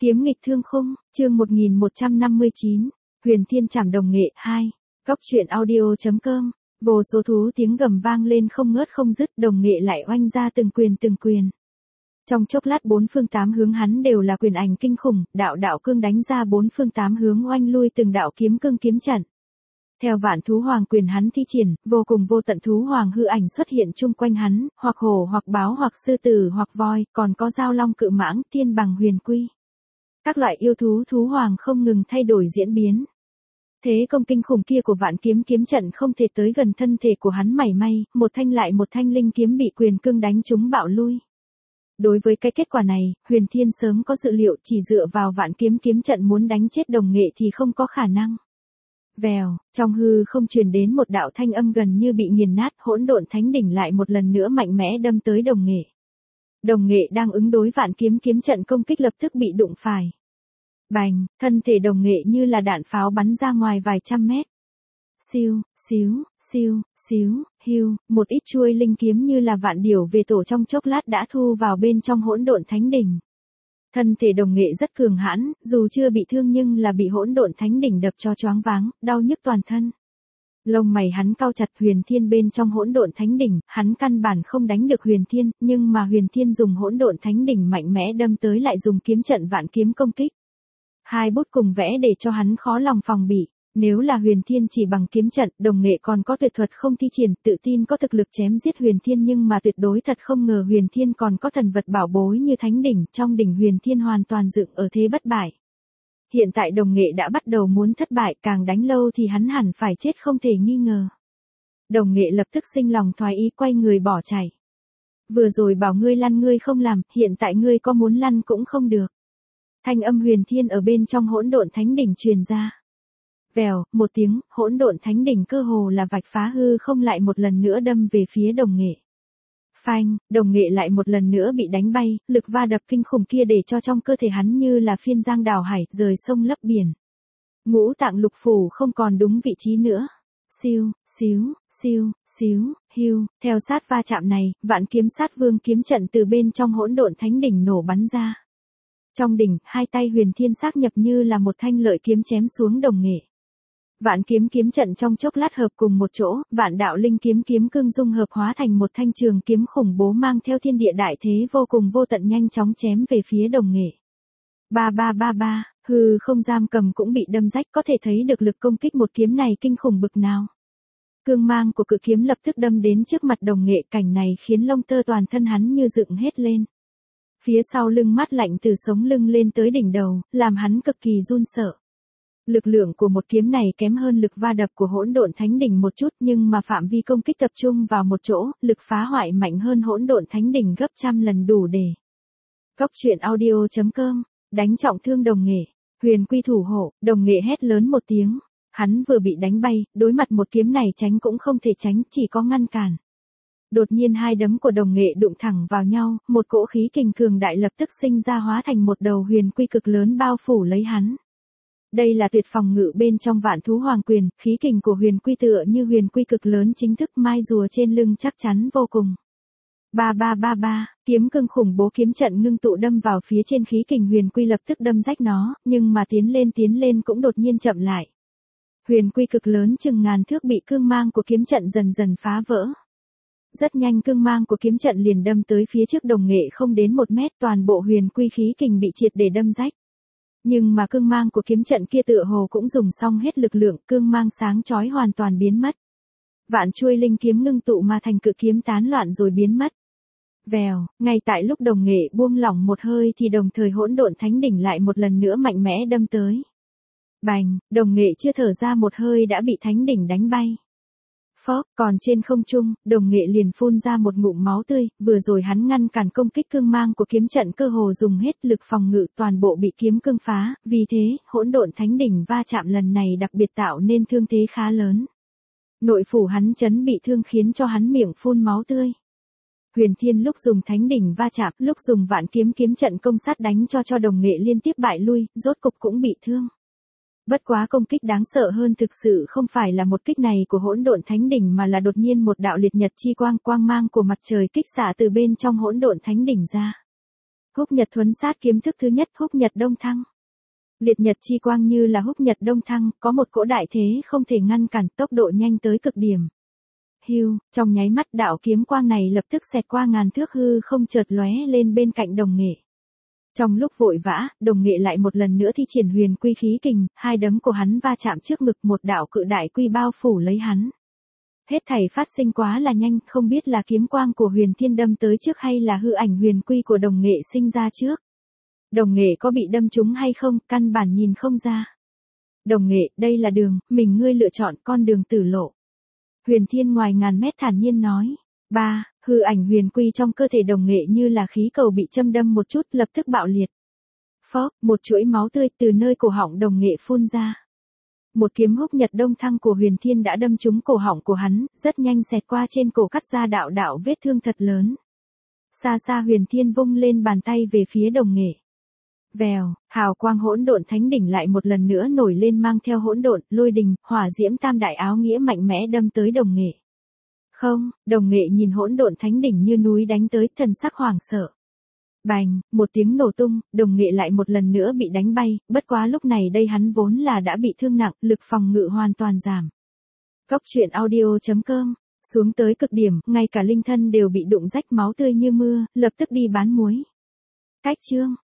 Kiếm nghịch thương khung, chương 1159, Huyền Thiên Trảm Đồng Nghệ 2. Góc truyện audio.com. Vô số thú tiếng gầm vang lên không ngớt không dứt, Đồng Nghệ lại oanh ra từng quyền. Trong chốc lát bốn phương tám hướng hắn đều là quyền ảnh kinh khủng, đạo đạo cương đánh ra bốn phương tám hướng oanh lui từng đạo kiếm cương kiếm trận. Theo vạn thú hoàng quyền hắn thi triển, vô cùng vô tận thú hoàng hư ảnh xuất hiện chung quanh hắn, hoặc hổ hoặc báo hoặc sư tử hoặc voi, còn có giao long cự mãng, thiên bằng huyền quy. Các loại yêu thú thú hoàng không ngừng thay đổi diễn biến. Thế công kinh khủng kia của vạn kiếm kiếm trận không thể tới gần thân thể của hắn mảy may, một thanh lại một thanh linh kiếm bị quyền cương đánh trúng bạo lui. Đối với cái kết quả này, Huyền Thiên sớm có dự liệu, chỉ dựa vào vạn kiếm kiếm trận muốn đánh chết Đồng Nghệ thì không có khả năng. Vèo, trong hư không truyền đến một đạo thanh âm gần như bị nghiền nát, hỗn độn thánh đỉnh lại một lần nữa mạnh mẽ đâm tới Đồng Nghệ. Đồng Nghệ đang ứng đối vạn kiếm kiếm trận công kích lập tức bị đụng phải. Bành, thân thể Đồng Nghệ như là đạn pháo bắn ra ngoài vài trăm mét. Siêu, xíu, hiu, một ít chuôi linh kiếm như là vạn điểu về tổ trong chốc lát đã thu vào bên trong hỗn độn thánh đỉnh. Thân thể Đồng Nghệ rất cường hãn, dù chưa bị thương nhưng là bị hỗn độn thánh đỉnh đập cho choáng váng, đau nhức toàn thân. Lông mày hắn cau chặt, Huyền Thiên bên trong hỗn độn thánh đỉnh, hắn căn bản không đánh được Huyền Thiên, nhưng mà Huyền Thiên dùng hỗn độn thánh đỉnh mạnh mẽ đâm tới lại dùng kiếm trận vạn kiếm công kích. Hai bút cùng vẽ để cho hắn khó lòng phòng bị. Nếu là Huyền Thiên chỉ bằng kiếm trận, Đồng Nghệ còn có tuyệt thuật không thi triển, tự tin có thực lực chém giết Huyền Thiên, nhưng mà tuyệt đối thật không ngờ Huyền Thiên còn có thần vật bảo bối như thánh đỉnh, trong đỉnh Huyền Thiên hoàn toàn dựng ở thế bất bại. Hiện tại Đồng Nghệ đã bắt đầu muốn thất bại, càng đánh lâu thì hắn hẳn phải chết không thể nghi ngờ. Đồng Nghệ lập tức sinh lòng thoái ý, quay người bỏ chạy. Vừa rồi bảo ngươi lăn ngươi không làm, hiện tại ngươi có muốn lăn cũng không được. Thanh âm Huyền Thiên ở bên trong hỗn độn thánh đỉnh truyền ra. Vèo, một tiếng, hỗn độn thánh đỉnh cơ hồ là vạch phá hư không lại một lần nữa đâm về phía Đồng Nghệ. Phanh, Đồng Nghệ lại một lần nữa bị đánh bay, lực va đập kinh khủng kia để cho trong cơ thể hắn như là phiên giang đảo hải, rời sông lấp biển. Ngũ tạng lục phủ không còn đúng vị trí nữa. Siêu, hiu, theo sát va chạm này, vạn kiếm sát vương kiếm trận từ bên trong hỗn độn thánh đỉnh nổ bắn ra. Trong đỉnh, hai tay Huyền Thiên xác nhập như là một thanh lợi kiếm chém xuống Đồng Nghệ. Vạn kiếm kiếm trận trong chốc lát hợp cùng một chỗ, vạn đạo linh kiếm kiếm cương dung hợp hóa thành một thanh trường kiếm khủng bố mang theo thiên địa đại thế vô cùng vô tận nhanh chóng chém về phía Đồng Nghệ. Ba, hư không giam cầm cũng bị đâm rách, có thể thấy được lực công kích một kiếm này kinh khủng bực nào. Cương mang của cự kiếm lập tức đâm đến trước mặt Đồng Nghệ, cảnh này khiến lông tơ toàn thân hắn như dựng hết lên. Phía sau lưng mát lạnh từ sống lưng lên tới đỉnh đầu, làm hắn cực kỳ run sợ. Lực lượng của một kiếm này kém hơn lực va đập của hỗn độn thánh đỉnh một chút, nhưng mà phạm vi công kích tập trung vào một chỗ, lực phá hoại mạnh hơn hỗn độn thánh đỉnh gấp trăm lần đủ để. Góc truyện audio.com, đánh trọng thương Đồng Nghệ, huyền quy thủ hộ, Đồng Nghệ hét lớn một tiếng, hắn vừa bị đánh bay, đối mặt một kiếm này tránh cũng không thể tránh, chỉ có ngăn cản. Đột nhiên hai đấm của Đồng Nghệ đụng thẳng vào nhau, một cỗ khí kình cường đại lập tức sinh ra hóa thành một đầu huyền quy cực lớn bao phủ lấy hắn. Đây là tuyệt phòng ngự bên trong vạn thú hoàng quyền, khí kình của huyền quy tựa như huyền quy cực lớn chính thức mai rùa trên lưng chắc chắn vô cùng. Ba, kiếm cương khủng bố kiếm trận ngưng tụ đâm vào phía trên khí kình huyền quy lập tức đâm rách nó, nhưng mà tiến lên cũng đột nhiên chậm lại. Huyền quy cực lớn chừng ngàn thước bị cương mang của kiếm trận dần dần phá vỡ. Rất nhanh cương mang của kiếm trận liền đâm tới phía trước Đồng Nghệ không đến 1 mét, toàn bộ huyền quy khí kình bị triệt để đâm rách. Nhưng mà cương mang của kiếm trận kia tựa hồ cũng dùng xong hết lực lượng, cương mang sáng chói hoàn toàn biến mất. Vạn chuôi linh kiếm ngưng tụ mà thành cự kiếm tán loạn rồi biến mất. Vèo, ngay tại lúc Đồng Nghệ buông lỏng một hơi thì đồng thời hỗn độn thánh đỉnh lại một lần nữa mạnh mẽ đâm tới. Bành, Đồng Nghệ chưa thở ra một hơi đã bị thánh đỉnh đánh bay. Phốc, còn trên không trung, Đồng Nghệ liền phun ra một ngụm máu tươi, vừa rồi hắn ngăn cản công kích cương mang của kiếm trận cơ hồ dùng hết lực phòng ngự, toàn bộ bị kiếm cương phá, vì thế, hỗn độn thánh đỉnh va chạm lần này đặc biệt tạo nên thương thế khá lớn. Nội phủ hắn chấn bị thương khiến cho hắn miệng phun máu tươi. Huyền Thiên lúc dùng thánh đỉnh va chạm, lúc dùng vạn kiếm kiếm trận công sát đánh cho Đồng Nghệ liên tiếp bại lui, rốt cục cũng bị thương. Bất quá công kích đáng sợ hơn thực sự không phải là một kích này của hỗn độn thánh đỉnh mà là đột nhiên một đạo liệt nhật chi quang mang của mặt trời kích xạ từ bên trong hỗn độn thánh đỉnh ra. Húc Nhật thuấn sát kiếm thức thứ nhất, Húc Nhật Đông Thăng. Liệt nhật chi quang như là Húc Nhật Đông Thăng, có một cỗ đại thế không thể ngăn cản, tốc độ nhanh tới cực điểm. Hưu, trong nháy mắt đạo kiếm quang này lập tức xẹt qua ngàn thước hư không, chợt lóe lên bên cạnh Đồng Nghệ. Trong lúc vội vã, Đồng Nghệ lại một lần nữa thi triển huyền quy khí kình, hai đấm của hắn va chạm trước ngực, một đạo cự đại quy bao phủ lấy hắn. Hết thảy phát sinh quá là nhanh, không biết là kiếm quang của Huyền Thiên đâm tới trước hay là hư ảnh huyền quy của Đồng Nghệ sinh ra trước. Đồng Nghệ có bị đâm trúng hay không, căn bản nhìn không ra. Đồng Nghệ, đây là đường, mình ngươi lựa chọn con đường tử lộ. Huyền Thiên ngoài ngàn mét thản nhiên nói. Hư ảnh huyền quy trong cơ thể Đồng Nghệ như là khí cầu bị châm đâm một chút, lập tức bạo liệt. Phốc, một chuỗi máu tươi từ nơi cổ họng Đồng Nghệ phun ra. Một kiếm Húc Nhật Đông Thăng của Huyền Thiên đã đâm trúng cổ họng của hắn, rất nhanh xẹt qua trên cổ, cắt ra đạo đạo vết thương thật lớn. Xa xa Huyền Thiên vung lên bàn tay về phía Đồng Nghệ. Vèo, hào quang hỗn độn thánh đỉnh lại một lần nữa nổi lên, mang theo hỗn độn, lôi đình, hỏa diễm tam đại áo nghĩa mạnh mẽ đâm tới Đồng Nghệ. Không, Đồng Nghệ nhìn hỗn độn thánh đỉnh như núi đánh tới, thần sắc hoảng sợ. Bành, một tiếng nổ tung, Đồng Nghệ lại một lần nữa bị đánh bay, bất quá lúc này đây hắn vốn là đã bị thương nặng, lực phòng ngự hoàn toàn giảm. Cốc truyện audio.com, xuống tới cực điểm, ngay cả linh thân đều bị đụng rách máu tươi như mưa, lập tức đi bán muối. Cách chương.